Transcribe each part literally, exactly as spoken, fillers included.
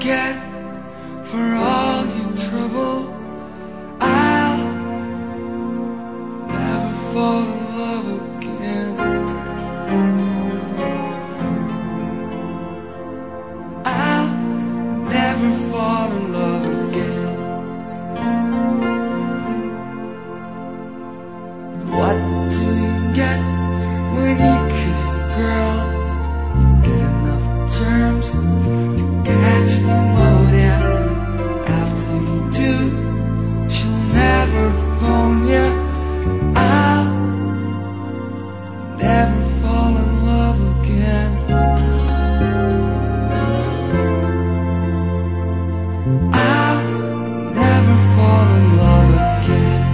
get for all your trouble. I'll never fall in love again. I'll never fall in love again. What do you get when you kiss a girl? Get enough terms to catch pneumonia. After you do, she'll never phone you. I'll never fall in love again. I'll never fall in love again.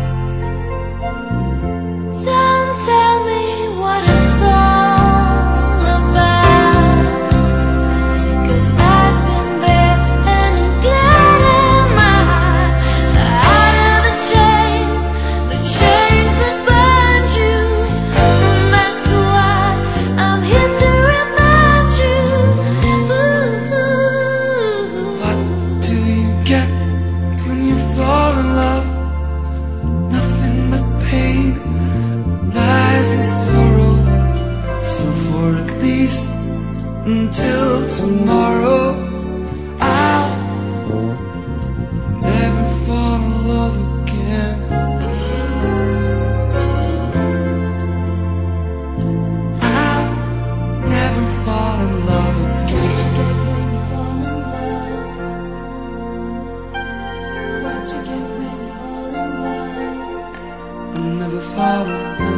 Don't tell me what it's all about, 'cause I've been there and I'm glad am I out of the chains, the chains that bind you. And that's why I'm here to remind you. Ooh. What do you get when you fall in love? Nothing but pain, lies and sorrow. So for at least until tomorrow, I'll never fall in love again. I'll never fall in love again. When you fall in love, what you get when you fall in love. I'll never fall in love.